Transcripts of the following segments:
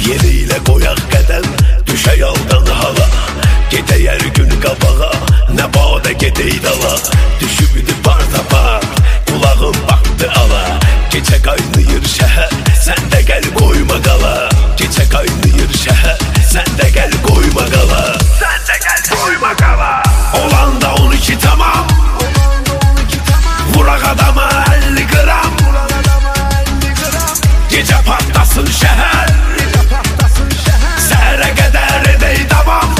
Yeniyle koyak qədəm, düşə yoldan hala. Gedəyər gün qabağa, nə badə gedək dala. Düşübdü bar tapar, qulağım baxdı ala. Gecə qaynayır şəhər, sən də gəl qoyma qala. Gecə qaynayır şəhər, sən də gəl qoyma qala. Sən də gəl qoyma qala. Olanda 12 tamam, vuraq adama 50 qram. Gecə partlasın şəhər, səhərə qədər edək davam.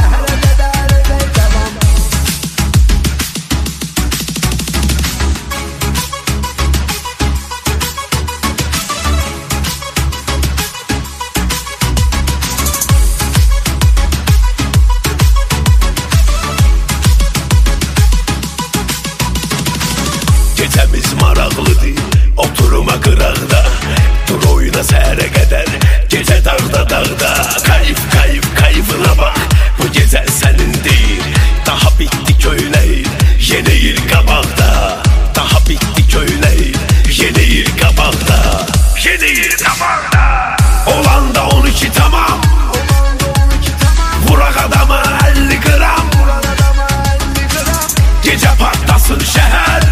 Gecəmiz maraqlıdır, oturuma qıraqda. Dur oyuna səhərə qədər, gecə dağda dağda. Kayıf kayıf kayıfına bax, bu gecə sənin deyil. Daha bitdi köynəyir, yeni il qabaqda. Daha bitdi köynəyir, yeni il qabaqda. Yeni il qabaqda. Olanda 12 tamam, vuraq adama 50 qram. Gecə partlasın şəhər,